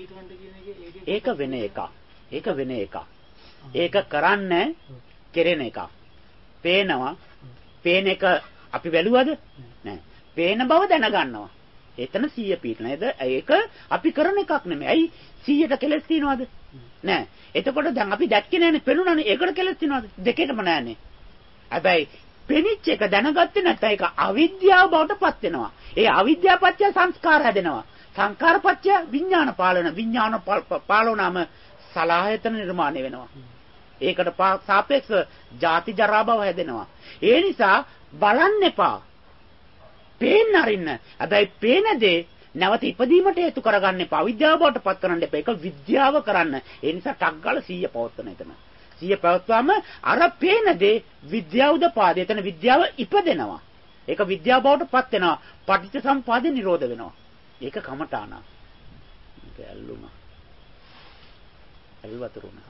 ඒක වෙන එකක්. ඒක වෙන එකක්. ඒක කරන්නේ කෙරෙන එකක්. පේනවා. පේන එක අපි වැළුවද? නෑ. පේන බව දැනගන්නවා. එතන 100 පීඨ නේද? ඒක අපි කරන එකක් නෙමෙයි. ඇයි 100ට කෙලස් තියනවද? නෑ. එතකොට දැන් අපි දැක්කේ නෑනේ, පෙනුණානේ. ඒකට කෙලස් තියනවද? දෙකේටම නෑනේ. හැබැයි පෙනිච්ච එක දැනගත්තේ නැත්නම් ඒක අවිද්‍යාව බවට පත් වෙනවා. ඒ අවිද්‍යාව පත්‍ය සංස්කාර හැදෙනවා. සංස්කාර පත්‍ය විඥාන පාලන. විඥාන පාලනම සලආයතන නිර්මාණය වෙනවා. ඒකට සාපේක්ෂව ජාති ජරා භව හැදෙනවා. ඒ නිසා බලන්න එපා. පේන්න අරින්න. හැබැයි පේන දේ නැවත ඉපදීමට හේතු කරගන්න එපා. අවිද්‍යාව බවට පත් කරන්න එපා. ඒක විද්‍යාව කරන්න. ඒ නිසා ටග්ගල 100 පවත්වන එතන. 100 පවත්වාම අර පේන දේ විද්‍යාවුද පාදේ. එතන විද්‍යාව ඉපදෙනවා. ඒක විද්‍යාව බවට පත් වෙනවා. පටිච්ච සම්පදාය නිරෝධ වෙනවා. ඒක කමඨාන. ඒක ඇල්ලුණා. ඇල්වතුරුණා.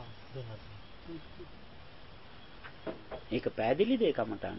ඒක පැහැදිලිද ඒ කමඨාන?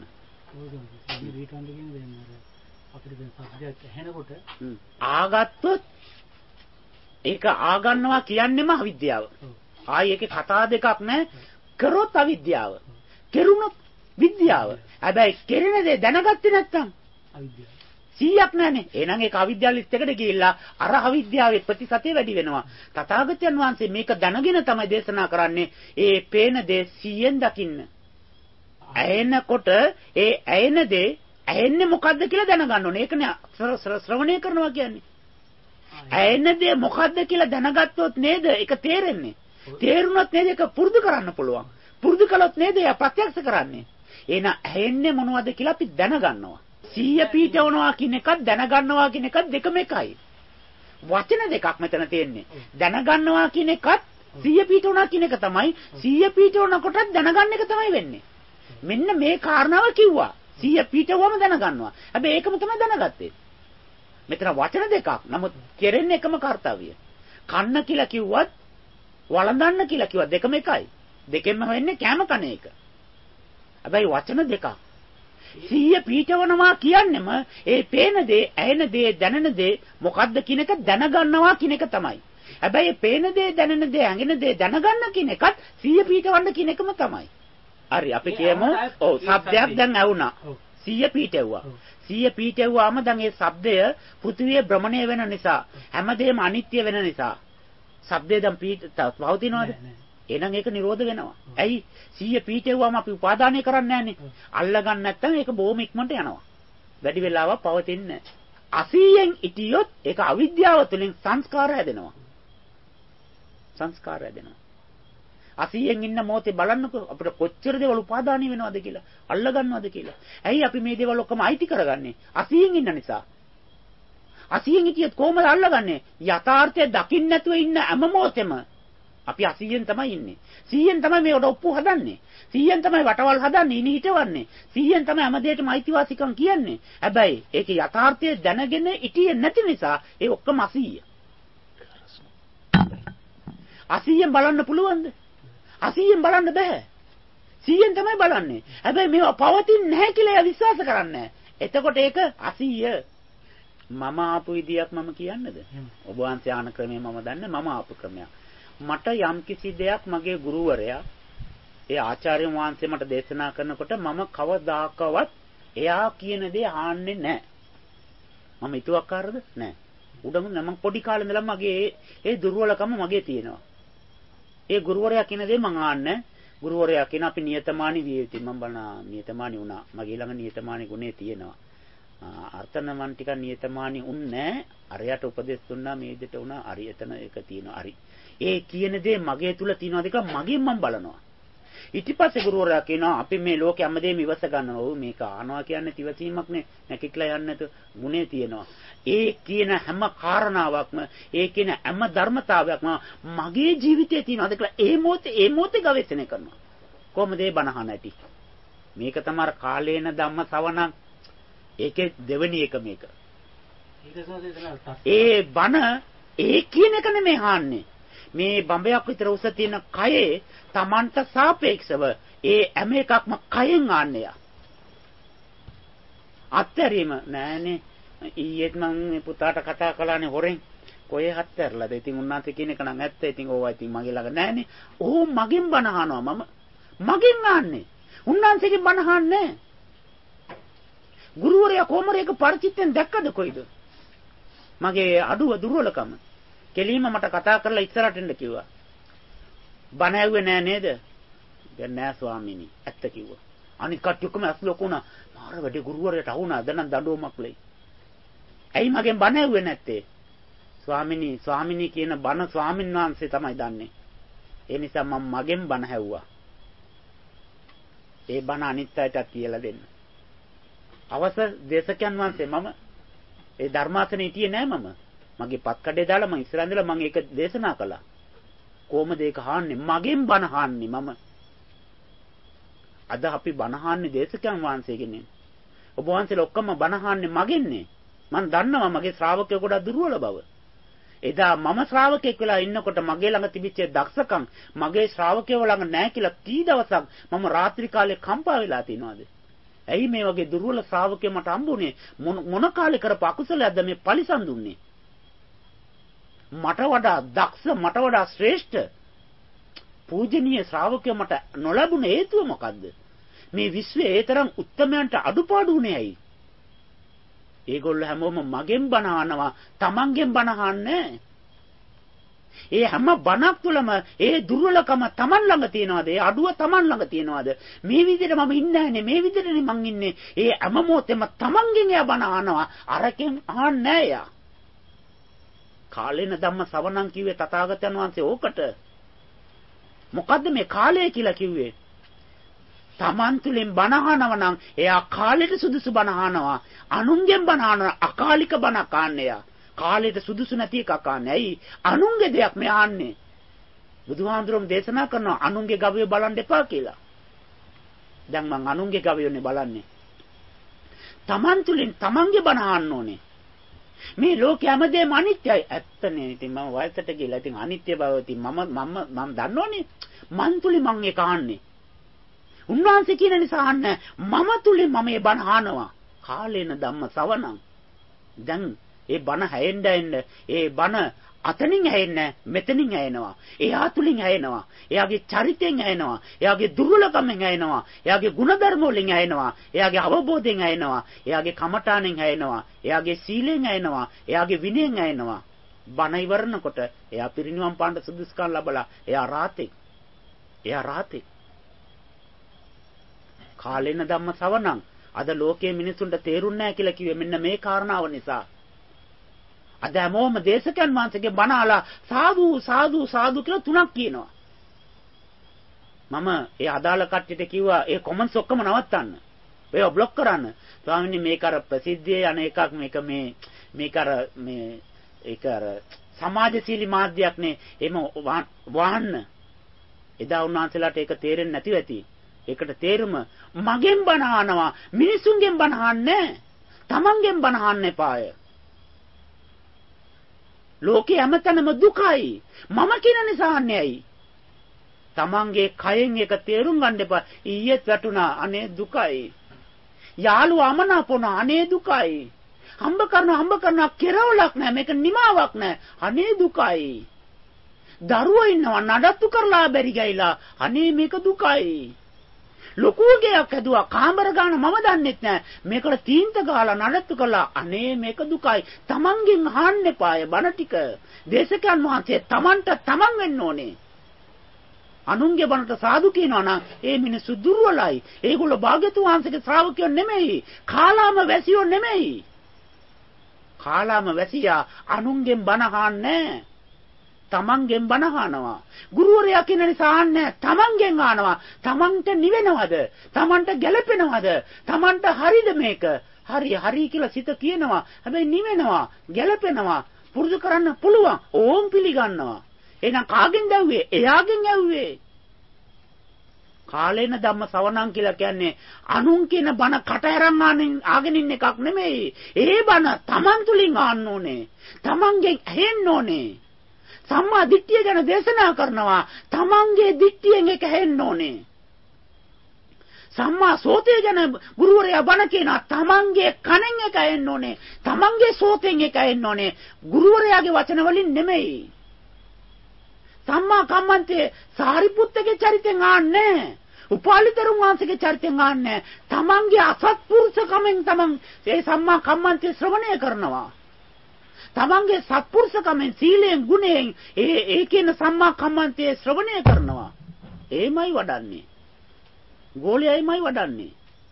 අපිට දැන් සබ්ජෙක්ට් ඇහෙනකොට ආගත්තොත් ඒක ආගන්නවා කියන්නේම අවිද්‍යාව. ආයි ඒකේ කතා දෙකක් නැහැ. කරොත් අවිද්‍යාව. කෙරුණොත් විද්‍යාව. හැබැයි කෙරෙන දේ දැනගත්තේ නැත්නම් අවිද්‍යාව. 100ක් නැහනේ. එහෙනම් ඒක අවිද්‍යාව ලිස්ට් එකට ගිහිල්ලා අර අවිද්‍යාවේ ප්‍රතිශතය වැඩි වෙනවා. තථාගතයන් වහන්සේ මේක දැනගෙන තමයි දේශනා කරන්නේ. ඒ පේන දේ 100ෙන් දකින්න. ඇයෙනකොට ඒ ඇයෙන දේ ඇයෙන්නේ මොකද්ද කියලා දැනගන්න ඕනේ. ඒකනේ ශ්‍රවණය කරනවා කියන්නේ. ඇයෙන දේ මොකද්ද කියලා දැනගත්තොත් නේද ඒක තේරෙන්නේ. තේරුණොත් නේද ඒක පුරුදු කරන්න පුළුවන්. පුරුදු කළොත් නේද ඒක ප්‍රත්‍යක්ෂ කරන්නේ. එහෙනම් ඇයෙන්නේ මොනවද කියලා අපි දැනගන්නවා. 100 පීඨවනවා කියන එකත් දැනගන්නවා කියන එකත් දෙකම එකයි. වචන දෙකක් මෙතන තියෙන්නේ. දැනගන්නවා කියන එකත් 100 පීඨවනවා කියන එක තමයි. 100 පීඨවනකොටත් දැනගන්න එක තමයි වෙන්නේ. මෙන්න මේ කාරණාව කිව්වා. 100 පීඨවම දැනගන්නවා. හැබැයි ඒකම තමයි දැනගත්තේ. මෙතන වචන දෙකක්. නමුත් කෙරෙන්නේ එකම කාර්යය. කන්න කියලා කිව්වත් වළඳන්න කියලා කිව්වත් දෙකම එකයි. දෙකෙන්ම වෙන්නේ කැම කන එක. හැබැයි වචන දෙකක්. 100 පීඨවනවා කියන්නේම ඒ පේන දේ, ඇහෙන දේ, දැනෙන දේ මොකද්ද කියන එක දැනගන්නවා කියන එක තමයි. හැබැයි මේ පේන දේ, දැනෙන දේ, ඇඟෙන දේ දැනගන්න කියන එකත් 100 පීඨවන්න කියන එකම තමයි. හරි අපි කියමු ඔව් ශබ්දයක් දැන් ඇහුණා 100 පීඨෙව්වා 100 පීඨෙව්වාම දැන් ඒ ශබ්දය පෘථිවිය භ්‍රමණය වෙන නිසා හැමදේම අනිත්‍ය වෙන නිසා ශබ්දය දැන් පවතිනවද එහෙනම් ඒක නිරෝධ වෙනවා ඇයි 100 පීඨෙව්වාම අපි උපාදානය කරන්නේ නැහනේ අල්ලගන්න නැත්නම් ඒක බොහොම ඉක්මනට යනවා වැඩි වෙලාවක් පවතින්නේ නැහැ 80න් ඉතියොත් ඒක අවිද්‍යාව තුළින් සංස්කාර හැදෙනවා 80න් ඉන්න මොහොතේ බලන්නකෝ අපිට කොච්චර දේවල් උපාදානීය වෙනවද කියලා අල්ල ගන්නවද කියලා. ඇයි අපි මේ දේවල් ඔක්කොම අයිති කරගන්නේ? 80න් ඉන්න නිසා. 80න් හිටියත් කොහමද අල්ලගන්නේ? යථාර්ථය දකින්න නැතුව ඉන්න හැම මොහොතෙම අපි 80න් තමයි ඉන්නේ. 100න් තමයි මේකට ඔප්පු හදන්නේ. 100න් තමයි වටවල් හදන්නේ, ඉනි හිටවන්නේ. 100න් තමයි හැම දෙයකටම අයිතිවාසිකම් කියන්නේ. හැබැයි ඒකේ යථාර්ථය දැනගෙන හිටියේ නැති නිසා ඒ ඔක්කොම 80. 80න් බලන්න පුළුවන්ද? 80න් බලන්න බෑ. 100න් තමයි බලන්නේ. හැබැයි මේවා පවතින්නේ නැහැ කියලා විශ්වාස කරන්නේ. එතකොට ඒක 80. මම ආපු විදියක් මම කියන්නද? ඔබ වහන්සේ ආන ක්‍රමය මම දන්නේ මම ආපු ක්‍රමයක්. මට යම් කිසි දෙයක් මගේ ගුරුවරයා ඒ ආචාර්ය වහන්සේ මට දේශනා කරනකොට මම කවදාකවත් එයා කියන දේ අහන්නේ නැහැ. මම හිතුවක්කාරද? නැහැ. උඩම මම පොඩි කාලේ ඉඳලා මගේ ඒ දුර්වලකම මගේ තියෙනවා. ඒ ගුරුවරයා කියන දේ මං ආන්නේ. ගුරුවරයා කියන අපි නියතමානී විය යුතුයි. මම බලන නියතමානී වුණා. මගේ ළඟ නියතමානී ගුණේ තියෙනවා. අර්ථනමන් ටික නියතමානී උන්නේ. අරයට උපදෙස් දුන්නා මේ විදිහට වුණා. හරි එතන ඒක තියෙනවා. හරි. ඒ කියන දේ මගේ තුල තියෙනවද කියලා මගෙන් මම බලනවා. ඊට පස්සේ ගුරුවරයා කියනවා අපි මේ ලෝකෙ හැමදේම ඉවස ගන්නවා. ඔව් මේක ආනවා කියන්නේ තිවසීමක් නේ. නැකිట్లా යන්නේ නැතු ගුණේ තියෙනවා. ඒ කියන හැම කාරණාවක්ම ඒ කියන හැම ධර්මතාවයක්ම මගේ ජීවිතයේ තියෙනවද කියලා ඒ මොහොතේ ගවේෂණය කරනවා. කොහොමද ඒ බණහන ඇති? මේක තමයි කාලේන ධම්ම සවණක්. ඒකේ දෙවෙනි එක මේක. ඒ බණ ඒ කියන එක නෙමෙයි අහන්නේ. මේ බඹයක් විතර උස තියෙන කයේ Tamanට සාපේක්ෂව ඒ හැම එකක්ම කයෙන් ආන්නේ. අත්හැරීම නෑනේ. ඊයේත් මම පුතාට කතා කළානේ හොරෙන්. කොහේ හත්තරලාද? ඉතින් උන්නාන්සේ කියන එක නම් ඇත්ත. ඉතින් ඕවා ඉතින් මගේ ළඟ නැහනේ. ඕ මගෙන් බණ අහනවා මම. මගෙන් අහන්නේ. උන්නාන්සේගෙන් බණ අහන්නේ. ගුරුවරයා කොහමද ඒක පරිචිත්තෙන් දැක්කද කොයිද? මගේ අඩුව දුර්වලකම. කෙලින්ම මට කතා කරලා ඉස්සරහට එන්න කිව්වා. බණ ඇහුවේ නෑ නේද? දැන් නෑ ස්වාමීනි. ඇත්ත කිව්වා. අනිත් කට්ටිය ඔක්කොම ඇස් ලොකුණා. මාර වැඩි ගුරුවරයාට අහුණා. දැන් දඬුවමක් ලයි. ඇයි මගෙන් බණ ඇහුවේ නැත්තේ? ස්වාමිනී කියන බණ ස්වාමින් වහන්සේ තමයි දන්නේ. ඒ නිසා මම මගෙන් බණ ඇහුවා. ඒ බණ අනිත් අයටත් කියලා දෙන්න. අවසර දේශකයන් වහන්සේ මම ඒ ධර්මාසනේ හිටියේ නෑ මම. මගේ පත් කඩේ දාලා මම ඉස්සරහ ඉඳලා මම ඒක දේශනා කළා. කොහොමද ඒක අහන්නේ? මගෙන් බණ අහන්නේ මම. අද අපි බණ අහන්නේ දේශකයන් වහන්සේගෙන්. ඔබ වහන්සේලා ඔක්කොම බණ අහන්නේ මගෙන්නේ. මම දන්නවා මගේ ශ්‍රාවකයෝ ගොඩක් දුර්වල බව. එදා මම ශ්‍රාවකෙක් වෙලා ඉන්නකොට මගේ ළඟ තිබිච්ච දක්ෂකම් මගේ ශ්‍රාවකයෝ ළඟ නැහැ කියලා කී දවසක් මම රාත්‍රී කාලේ කම්පා වෙලා තිනවද? ඇයි මේ වගේ දුර්වල ශ්‍රාවකයෝ මට හම්බුනේ? මොන කාලේ කරපු අකුසලයක්ද මේ පරිසම් දුන්නේ? මට වඩා දක්ෂ, මට වඩා ශ්‍රේෂ්ඨ පූජනීය ශ්‍රාවකයෝ මට නොලැබුණ හේතුව මොකද්ද? මේ විශ්වයේ ඒ තරම් උත්තමයන්ට අඩුපාඩු උනේ ඇයි? ඒගොල්ලෝ හැමෝම මගෙන් බණ අහනවා, තමන්ගෙන් බණ අහන්නේ. ඒ හැම බණක් තුළම ඒ දුර්වලකම තමන් ළඟ තියනවාද? ඒ අඩුව තමන් ළඟ තියනවාද? මේ විදිහට මම ඉන්නේ නැහනේ, මේ විදිහටනේ මං ඉන්නේ. ඒ හැම මොහොතෙම තමන්ගෙන් එයා බණ අහනවා, අරකින් අහන්නේ නැහැ එයා. කාලේන ධම්ම සවණං කිව්වේ තථාගතයන් වහන්සේ ඕකට. මොකද්ද මේ කාලය කියලා කිව්වේ? තමන් තුළින් බණ අහනවා නම් එයා කාලෙට සුදුසු බණ අහනවා. අනුන්ගෙන් බණ අහනවා අකාලික බණක් අහන්නේ එයා. කාලෙට සුදුසු නැති එකක් අහන්නේ. ඇයි? අනුන්ගේ දෙයක් මේ අහන්නේ. බුදුහාමුදුරුවෝ දේශනා කරනවා අනුන්ගේ ගවය බලන් දෙපා කියලා. දැන් මං අනුන්ගේ ගවයනේ බලන්නේ. තමන් තුළින් තමන්ගේ බණ අහන්න ඕනේ. මේ ලෝකයේ හැමදේම අනිත්‍යයි. ඇත්තනේ. ඉතින් මම වයසට ගිහලා ඉතින් අනිත්‍ය බව ඉතින් මම දන්නෝනේ. මන් තුලින් මං ඒක අහන්නේ. උන්වහන්සේ කියන නිසා අහන්නේ. මම තුලින් මම මේ බණ අහනවා. කාලේන ධම්ම සවණං. දැන් ඒ බණ හැෙන්න ඒ බණ අතනින් හැෙන්නේ මෙතනින් හැෙනවා. එයා තුලින් හැෙනවා. එයාගේ චරිතයෙන් හැෙනවා. එයාගේ දුර්වලකමෙන් හැෙනවා. එයාගේ ගුණධර්ම වලින් හැෙනවා. එයාගේ අවබෝධයෙන් හැෙනවා. එයාගේ කමඨාණෙන් හැෙනවා. එයාගේ සීලෙන් හැෙනවා. එයාගේ විනයෙන් හැෙනවා. බණ ඉවරනකොට එයා පිරිනිවන් පාන්න සුදුසුකම් ලැබලා එයා රාතේ. එයා රාතේ. කාලේන ධම්ම සවණං. අද ලෝකයේ මිනිසුන්ට තේරුන්නේ නැහැ කියලා කිව්වේ මෙන්න මේ කාරණාව නිසා. අද හැමෝම දේශකයන් වහන්සේගේ බණ අහලා සාදු කියලා තුනක් කියනවා. මම ඒ අදාළ කට්ටියට කිව්වා ඒ කොමන්ට්ස් ඔක්කොම නවත්තන්න. ඒවා બ્લોක් කරන්න. ස්වාමීනි මේක අර ප්‍රසිද්ධියේ යන එකක් මේක අර සමාජශීලී මාධ්‍යයක් නේ. එම වහන්න. එදා උන්වහන්සේලාට ඒක තේරෙන්නේ නැතිව ඇති. ඒකට තේරුම මගෙන් බණ අහනවා මිනිසුන්ගෙන් බණ අහන්නේ තමන්ගෙන් බණ අහන්න එපාය. ලෝකේ හැමතැනම දුකයි. මම කියන නිසා අහන්නේ ඇයි? තමන්ගේ කයෙන් එක තේරුම් ගන්න එපා. ඊයේත් වැටුණා අනේ දුකයි. යාළුවා අමනාපොන අනේ දුකයි. හම්බ කරනවා කෙරවලක් නැහැ. මේක නිමාවක් නැහැ. අනේ දුකයි. දරුවෝ ඉන්නවා නඩත්තු කරලා බැරි ගයිලා අනේ මේක දුකයි. ලොකු ගයක් ඇදුවා කාමර ගාන මම දන්නෙත් නෑ. මේකට තීන්ත ගාලා නඩත්තු කළා අනේ මේක දුකයි. තමන්ගෙන් අහන්න එපාය බණ ටික. දේශකයන් වහන්සේ තමන්ට තමන් වෙන්න ඕනේ. අනුන්ගේ බණට සාදු කියනවා නම් ඒ මිනිස්සු දුර්වලයි. ඒගොල්ලෝ භාග්‍යතුන් වහන්සේගේ ශ්‍රාවකයෝ නෙමෙයි. කාලාම වැසියෝ නෙමෙයි. කාලාම වැසියා අනුන්ගෙන් බණ අහන්නේ තමන්ගෙන් බණ අහනවා. ගුරුවරයා කියන නිසා අහන්නේ තමන්ගෙන් අහනවා. තමන්ට නිවෙනවද? තමන්ට ගැළපෙනවද? තමන්ට හරිද මේක? හරි කියලා සිත කියනවා. හැබැයි නිවෙනවා, ගැළපෙනවා, පුරුදු කරන්න පුළුවන්. ඕම් පිළිගන්නවා. එහෙනම් කාගෙන්ද ඇව්වේ? එයාගෙන් ඇව්වේ. කාලේන ධම්ම සවණං කියලා කියන්නේ අනුන් කියන බණ කට ඇරන් ආගෙන ඉන්න එකක් නෙමෙයි. ඒ බණ තමන් තුලින් අහන්න ඕනේ. තමන්ගෙන් ඇහෙන්න ඕනේ. සම්මා දිට්ඨිය ගැන දේශනා කරනවා. තමන්ගේ දිට්ඨියෙන් ඒක ඇහෙන්න ඕනේ. සම්මා සෝතේ ගැන ගුරුවරයා බණ කියනවා. තමන්ගේ කනෙන් එක ඇහෙන්න ඕනේ. තමන්ගේ සෝතෙන් එක ඇහෙන්න ඕනේ. ගුරුවරයාගේ වචන වලින් නෙමෙයි. සම්මා කම්මන්තේ සාරිපුත්තගේ චරිතෙන් ආන්නේ. උපාලිතරුන් වහන්සේගේ චරිතෙන් ආන්නේ. තමන්ගේ අසත්පුරුෂකමෙන් තමන් ඒ සම්මා කම්මන්තේ ශ්‍රවණය කරනවා. තමන්ගේ සත්පුරුෂකමෙන් සීලයෙන් ගුණයෙන් ඒ කියන සම්මා කම්මන්තේ ශ්‍රවණය කරනවා. ඒමයි වඩන්නේ. ගෝලයයිමයි වඩන්නේ.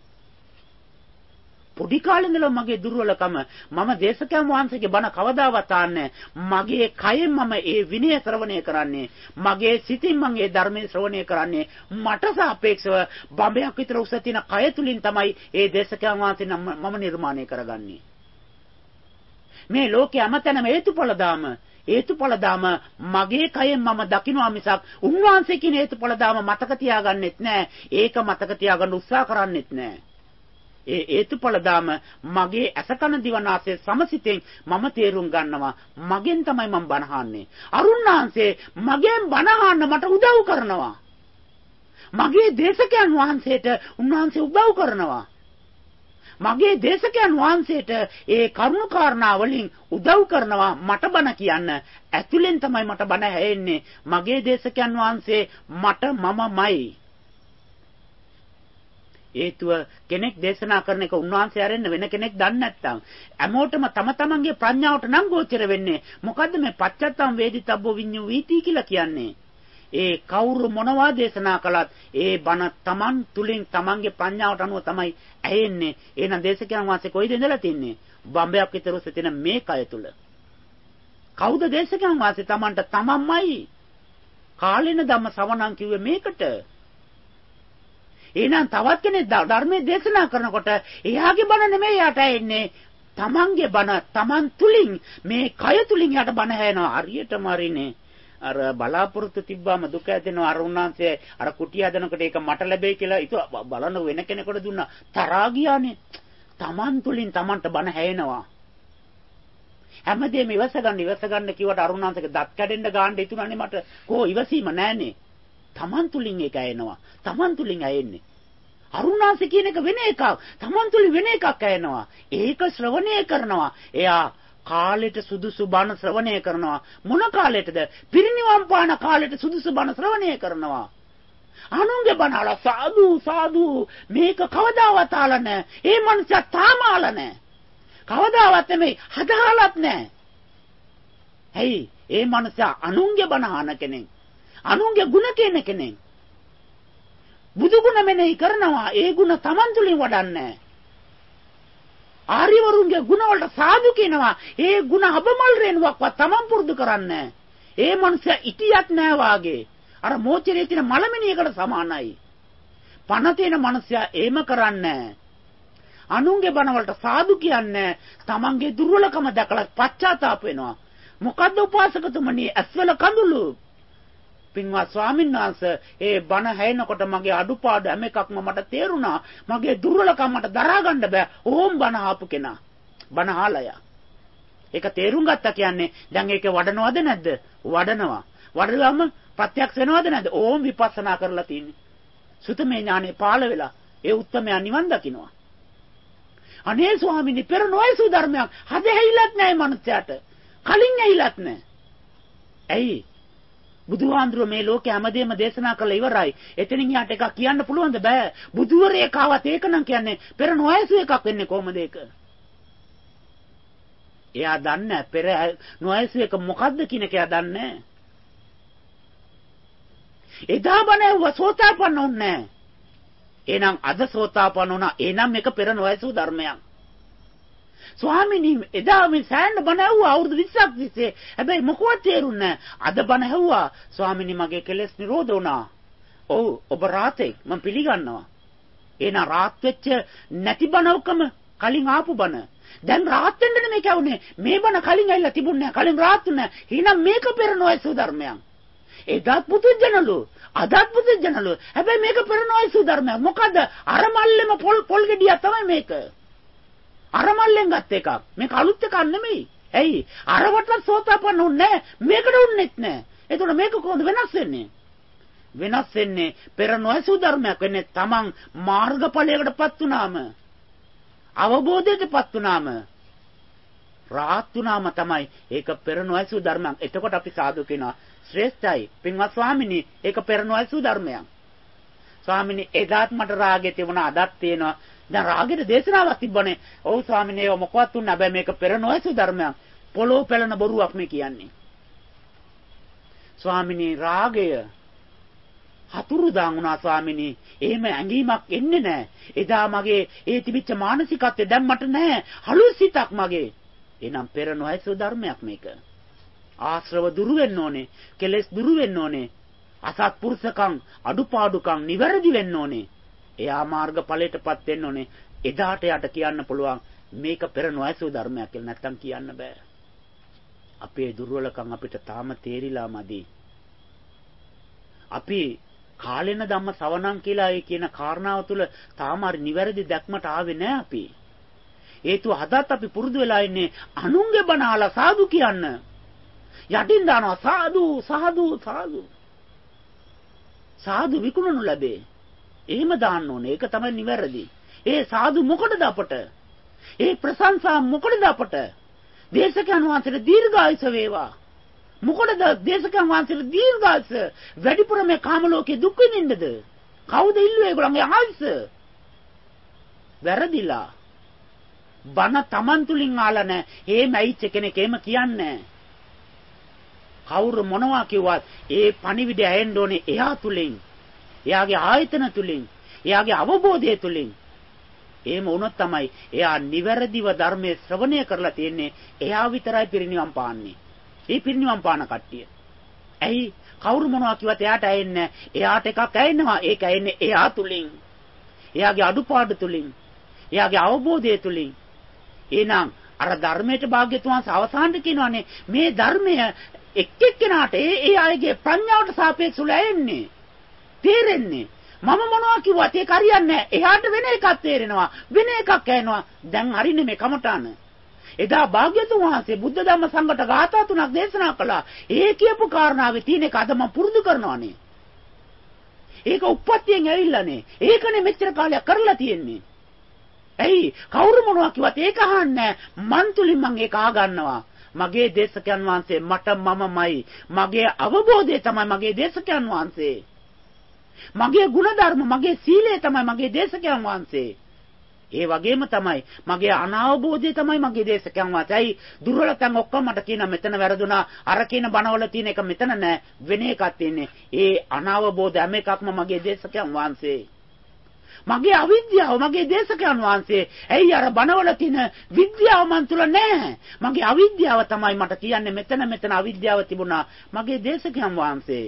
පොඩි කාලේ ඉඳලා මගේ දුර්වලකම මම දේශකයන් වහන්සේගේ බණ කවදාවත් ආන්නේ. මගේ කයෙන් මම ඒ විනය ශ්‍රවණය කරන්නේ. මගේ සිතින් මම ඒ ධර්මයේ ශ්‍රවණය කරන්නේ. මට සාපේක්ෂව බඹයක් විතර උස තියෙන කය තුලින් තමයි ඒ දේශකයන් වහන්සේ මම නිර්මාණය කරගන්නේ. මේ ලෝකයේ අමතනම හේතුඵල දාම මගේ කයෙන් මම දකින්නවා මිසක් උන්වහන්සේ කියන හේතුඵල දාම මතක තියාගන්නෙත් නෑ. ඒක මතක තියාගන්න උත්සාහ කරන්නෙත් නෑ. ඒ හේතුඵල දාම මගේ අසකන දිවනාසයේ සමසිතෙන් මම තේරුම් ගන්නවා. මගෙන් තමයි මම බණ අහන්නේ. අරුණාංශේ මගෙන් බණ අහන්න මට උදව් කරනවා. මගේ දේශකයන් වහන්සේට උන්වහන්සේ උදව් කරනවා. මගේ දේශකයන් වහන්සේට ඒ කරුණු කාරණා වලින් උදව් කරනවා මට බණ කියන්න. ඇතුලෙන් තමයි මට බණ ඇහෙන්නේ. මගේ දේශකයන් වහන්සේ මට මමමයි. හේතුව කෙනෙක් දේශනා කරන එක උන්වහන්සේ ආරෙන්න වෙන කෙනෙක් දන්නේ නැත්නම් හැමෝටම තම තමන්ගේ ප්‍රඥාවට නම් ගෝචර වෙන්නේ. මොකද්ද මේ පච්චත්තම් වේදිතබ්බෝ විඤ්ඤු වීති කියලා කියන්නේ? ඒ කවුරු මොනවා දේශනා කළත් ඒ බණ තමන් තුලින් තමන්ගේ ප්‍රඥාවට අනුව තමයි ඇහෙන්නේ. එහෙනම් දේශකයන් වහන්සේ කොයිද ඉඳලා තින්නේ? බම්බයක් විතර උස තියෙන මේ කය තුල. කවුද දේශකයන් වහන්සේ? තමන්ට තමන්මයි. කාලේන ධම්ම සවණං කිව්වේ මේකට. එහෙනම් තවත් කෙනෙක් ධර්මයේ දේශනා කරනකොට එයාගේ බණ නෙමෙයි යට එන්නේ. තමන්ගේ බණ තමන් තුලින් මේ කය තුලින් යට බණ හැනවා. හරියටම හරිනේ. අර බලාපොරොත්තු තිබ්බාම දුක ඇදෙනවා. අර උන්වහන්සේ අර කුටිය හදනකොට ඒක මට ලැබෙයි කියලා ඒක බලන වෙන කෙනෙකුට දුන්නා. තරහා ගියානේ. තමන් තුලින් තමන්ට බණ හැෙනවා. හැමදේම ඉවස ගන්න කිව්වට අර උන්වහන්සේගේ දත් කැඩෙන්න ගාන්න ඉතුණානේ මට. කෝ ඉවසීම නැහනේ. තමන් තුලින් ඒක ඇෙනවා. තමන් තුලින් ඇෙන්නේ. අරුණාංශ කියන එක වෙන එකක්. තමන් තුලින් වෙන එකක් ඇෙනවා. ඒක ශ්‍රවණය කරනවා. එයා කාලෙට සුදුසු බණ ශ්‍රවණය කරනවා. මොන කාලෙටද? පිරිනිවන් පාන කාලෙට සුදුසු බණ ශ්‍රවණය කරනවා. අනුන්ගේ බණ අහලා සාදු මේක කවදාවත් අහලා නැහැ. ඒ මනුස්සයා තාම අහලා නැහැ. කවදාවත් නෙමෙයි හදාලත් නැහැ. ඇයි? ඒ මනුස්සයා අනුන්ගේ බණ අහන කෙනෙක්. අනුන්ගේ ගුණ කියන කෙනෙක්. බුදු ගුණ මෙනෙහි කරනවා. ඒ ගුණ Taman තුලින් වඩන්නේ. ආර්යවරුන්ගේ ගුණ වලට සාදු කියනවා. ඒ ගුණ අබමල් රේණුවක්වත් Taman පුරුදු කරන්නේ. ඒ මනුස්සයා ඉතියක් නෑ වාගේ. අර මෝචරේ තියෙන මලමිනියකට සමානයි. පණ තියෙන මනුස්සයා එහෙම කරන්නේ. අනුන්ගේ බණ වලට සාදු කියන්නේ Tamanගේ දුර්වලකම දැකලා පශ්චාත්තාප වෙනවා. මොකද්ද උපාසකතුමනි ඇස්වල කඳුළු? පින්වත් ස්වාමීන් වහන්සේ ඒ බණ හැෙනකොට මගේ අඩුපාඩු හැම එකක්ම මට තේරුණා. මගේ දුර්වලකම් මට දරා ගන්න බෑ. ඕම් බණ ආපු කෙනා. බණ ආලය. ඒක තේරුම් ගත්තා කියන්නේ දැන් ඒකේ වඩනවද නැද්ද? වඩනවා. වඩලාම ප්‍රත්‍යක්ෂ වෙනවද නැද්ද? ඕම් විපස්සනා කරලා තින්නේ. සුතමේ ඥානෙ පාළ වෙලා ඒ උත්තමයා නිවන් දකින්නවා. අනේ ස්වාමීනි පෙර නොයසු ධර්මයක් හද ඇහිලත් නැහැ මනුස්සයාට. කලින් ඇහිලත් නැහැ. ඇයි? බුදුහාඳුර මේ ලෝකේ හැමදේම දේශනා කළා ඉවරයි. එතනින් යාට එකක් කියන්න පුළුවන්ද? බෑ. බුදුවරේ කාවත් ඒක නම් කියන්නේ පෙර නොයසු එකක් වෙන්නේ කොහොමද ඒක? එයා දන්නේ පෙර නොයසු එක මොකද්ද කියන එක එයා දන්නේ. එදා බණ සෝතාපන්න වුණේ. එහෙනම් අද සෝතාපන්න වුණා. එහෙනම් මේක පෙර නොයසු ධර්මයක්. ස්වාමීනි එදා මේ සෑහෙන බණ ඇහුවා අවුරුදු 20ක් තිස්සේ. හැබැයි මොකවත් තේරුන්නේ නැහැ. අද බණ ඇහුවා. ස්වාමීනි මගේ කෙලෙස් නිරෝධ වුණා. ඔව් ඔබ රාතෙක් මම පිළිගන්නවා. එහෙනම් රාත් වෙච්ච නැති බණ ඔක්කොම කලින් ආපු බණ. දැන් රාත් වෙන්න නෙමෙයි කියුනේ. මේ බණ කලින් ඇවිල්ලා තිබුණේ නැහැ. කලින් රාත් වුණා. එහෙනම් මේක පෙර නොයසු ධර්මයක්. එදාත් පුදුජනලු අදත් පුදුජනලු. හැබැයි මේක පෙර නොයසු ධර්මයක්. මොකද අර මල්ලෙම පොල් ගෙඩියක් තමයි මේක. අර මල්ලෙන් ගත්ත එකක්. මේක අලුත් එකක් නෙමෙයි. ඇයි? අරවට සෝතාපන්න උන්නේ නැහැ. මේකට උන්නේත් නැහැ. එතකොට මේක කොහොමද වෙනස් වෙන්නේ? වෙනස් වෙන්නේ පෙර නොඇසූ ධර්මයක් වෙන්නේ තමන් මාර්ගඵලයකටපත් වුනාම අවබෝධයටපත් වුනාම රාහත් වුනාම තමයි ඒක පෙර නොඇසූ ධර්මයක්. එතකොට අපි සාදු කියනවා ශ්‍රේෂ්ඨයි පින්වත් ස්වාමිනී ඒක පෙර නොඇසූ ධර්මයක්. ස්වාමිනී එදාත් මට රාගය තිබුණා අදත් තියෙනවා. දැන් රාගෙට දේශනාවක් තිබ්බනේ. ඔව් ස්වාමිනී ඒක මොකවත් තුන්නේ නැහැ. මේක පෙර නොඇසූ ධර්මයක්. පොළොව පෙළන බොරුවක් මේ කියන්නේ. ස්වාමිනී රාගය හතුරුදාන් වුණා ස්වාමිනී. එහෙම ඇඟීමක් එන්නේ නැහැ. එදා මගේ ඒ තිබිච්ච මානසිකත්වය දැන් මට නැහැ. හලු සිතක් මගේ. එනම් පෙර නොඇසූ ධර්මයක් මේක. ආශ්‍රව දුරු වෙන්න ඕනේ. කෙලෙස් දුරු වෙන්න ඕනේ. අසත්පුරුෂකම් අඩුපාඩුකම් නිවැරදි වෙන්න ඕනේ. එයා මාර්ගඵලයටපත් වෙන්න ඕනේ. එදාට යට කියන්න පුළුවන් මේක පෙර නොඇසූ ධර්මයක් කියලා. නැත්තම් කියන්න බෑ. අපේ දුර්වලකම් අපිට තාම තේරිලා මදි. අපි කාලෙන ධම්ම සවණං කියලා ඒ කියන කාරණාව තුළ තාම හරි නිවැරදි දැක්මට ආවේ නෑ අපි. හේතුව හදත් අපි පුරුදු වෙලා ඉන්නේ අනුන්ගේ බණ අහලා සාදු කියන්න. යටින් දානවා සාදු සාදු සාදු. සාදු විකුණනු ලැබේ. එහෙම දාන්න ඕනේ. ඒක තමයි නිවැරදි. ඒ සාදු මොකටද අපට? ඒ ප්‍රශංසා මොකටද අපට? දේශකයන් වහන්සේට දීර්ඝායුෂ වේවා. මොකටද දේශකයන් වහන්සේට දීර්ඝායුෂ? වැඩිපුර මේ කාම ලෝකේ දුක් විඳින්නද? කවුද ඉල්ලුවේ ඒගොල්ලන්ගේ ආයුෂ? වැරදිලා. බන Taman තුලින් ආලා නැහැ. එහෙම ඇයිච්ච කෙනෙක් එහෙම කියන්නේ කවුරු මොනවා කිව්වත් ඒ පණිවිඩය ඇහෙන්න ඕනේ එයා තුලින්. එයාගේ ආයතන තුලින්. එයාගේ අවබෝධය තුලින්. එහෙම වුණොත් තමයි එයා නිවැරදිව ධර්මයේ ශ්‍රවණය කරලා තියෙන්නේ. එයා විතරයි පිරිනිවන් පාන්නේ. ඒ පිරිනිවන් පාන කට්ටිය. ඇයි කවුරු මොනවා කිව්වත් එයාට ඇහෙන්නේ නැහැ. එයාට එකක් ඇහෙනවා. ඒක ඇහෙන්නේ එයා තුලින්. එයාගේ අඩුපාඩු තුලින්. එයාගේ අවබෝධය තුලින්. එහෙනම් අර ධර්මයට භාග්‍යතුන් වහන්සේ අවසානට කියනවානේ මේ ධර්මය එක් එක්කෙනාට ඒ අයගේ ප්‍රඥාවට සාපේක්ෂව ඇෙන්නේ. තේරෙන්නේ. මම මොනවා කිව්වත් ඒක හරියන්නේ නැහැ. එයාට වෙන එකක් තේරෙනවා. වෙන එකක් ඇහෙනවා. දැන් හරිනේ මේ කමඨාන. එදා භාග්‍යතුන් වහන්සේ බුද්ධ ධම්ම සංඝට ගාථා තුනක් දේශනා කළා. ඒ කියපු කාරණාවේ තියෙන එක අද මම පුරුදු කරනවානේ. ඒක උප්පත්තියෙන් ඇවිල්ලානේ. ඒකනේ මෙච්චර කාලයක් කරලා තියෙන්නේ. ඇයි කවුරු මොනවා කිව්වත් ඒක අහන්නේ මන් තුලින් මම ඒක ආගන්නවා. මගේ දේශකයන් වහන්සේ මට මමමයි. මගේ අවබෝධය තමයි මගේ දේශකයන් වහන්සේ. මගේ ගුණධර්ම මගේ සීලය තමයි මගේ දේශකයන් වහන්සේ. ඒ වගේම තමයි මගේ අනාවබෝධය තමයි මගේ දේශකයන් වහන්සේ. ඇයි දුර්වලතන් ඔක්කොම මට කියන මෙතන වැරදුනා. අර කියන බණවල තියෙන එක මෙතන නෑ. වෙන එකක් තියෙන්නේ. ඒ අනාවබෝධ හැම එකක්ම මගේ දේශකයන් වහන්සේ. මගේ අවිද්‍යාව මගේ දේශකයන් වහන්සේ. ඇයි අර බණවල තියෙන විද්‍යාව මන් තුල නැහැ. මගේ අවිද්‍යාව තමයි මට කියන්නේ මෙතන අවිද්‍යාව තිබුණා. මගේ දේශකයන් වහන්සේ.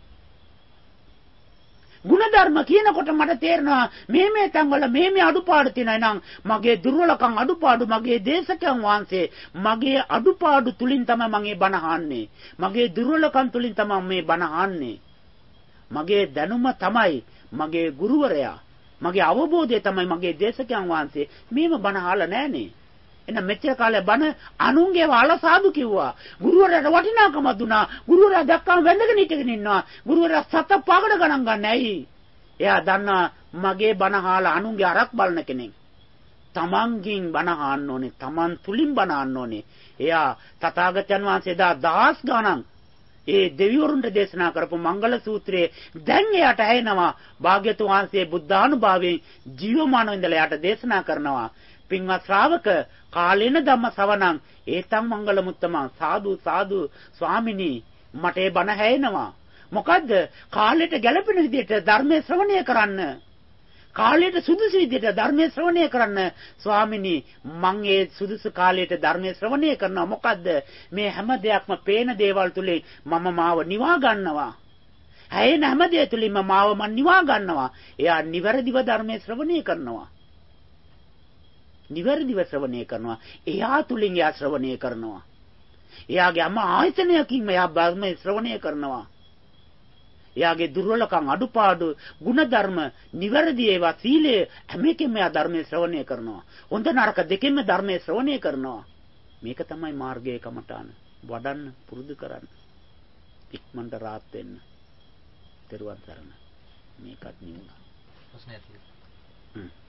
ගුණධර්ම කියනකොට මට තේරෙනවා මේ තැන්වල මේ අඩුපාඩු තියෙනවා. නම් මගේ දුර්වලකම් අඩුපාඩු මගේ දේශකයන් වහන්සේ මගේ අඩුපාඩු තුලින් තමයි මම මේ බණ අහන්නේ. මගේ දුර්වලකම් තුලින් තමයි මේ බණ අහන්නේ. මගේ දැනුම තමයි මගේ ගුරුවරයා. මගේ අවබෝධය තමයි මගේ දේශකයන් වහන්සේ. මේව බණ අහලා නැහනේ. එහෙනම් මෙච්චර කාලේ බණ අනුන්ගේ වාලා සාදු කිව්වා. ගුරුවරයාට වටිනාකමක් දුන්නා. ගුරුවරයා දැක්කම වැඳගෙන හිටගෙන ඉන්නවා. ගුරුවරයා සත පහකට ගණන් ගන්න ඇයි? එයා දන්නා මගේ බණ අහලා අනුන්ගේ අරක් බලන කෙනෙක්. තමන්ගෙන් බණ අහන්න ඕනේ. තමන් තුලින් බණ අහන්න ඕනේ. එයා තථාගතයන් වහන්සේ දහස් ගණන් ඒ දෙවිවරුන්ට දේශනා කරපු මංගල සූත්‍රයේ දැන් එයාට ඇහෙනවා. භාග්‍යතුන් වහන්සේ බුද්ධානුභාවයෙන් ජීවමානව ඉඳලා එයාට දේශනා කරනවා. පින්වත් ශ්‍රාවක කාලේන ධම්ම සවණං ඒතං මංගල මුත්තම සාදු සාදු ස්වාමිනී මට ඒ බණ හැෙනවා. මොකද්ද? කාලයට ගැළපෙන විදිහට ධර්මයේ ශ්‍රවණය කරන්න. කාලයට සුදුසු විදිහට ධර්මයේ ශ්‍රවණය කරන්න. ස්වාමිනී මං ඒ සුදුසු කාලයට ධර්මයේ ශ්‍රවණය කරනවා. මොකද්ද? මේ හැම දෙයක්ම පේන දේවල් තුලින් මම මාව නිවා ගන්නවා. හැයෙන හැම දෙය තුලින්ම මාව මන් නිවා ගන්නවා. එයා නිවැරදිව ධර්මයේ ශ්‍රවණය කරනවා. නිවැරදිව ශ්‍රවණය කරනවා. එයා තුලින් එයා ශ්‍රවණය කරනවා. එයාගේ අම ආයතනයකින් එයා ධර්මයේ ශ්‍රවණය කරනවා. එයාගේ දුර්වලකම් අඩුපාඩු ಗುಣධර්ම නිවැරදි ඒවා සීලය හැම එකෙම එයා ධර්මයේ ශ්‍රවණය කරනවා. හොඳ නරක දෙකෙන්ම ධර්මයේ ශ්‍රවණය කරනවා. මේක තමයි මාර්ගයේ කමඨාන. වඩන්න පුරුදු කරන්න. ඉක්මනට rahat වෙන්න. තෙරුවන් සරණ. මේකත් නිවුණා. ප්‍රශ්නයක් තියෙනවා.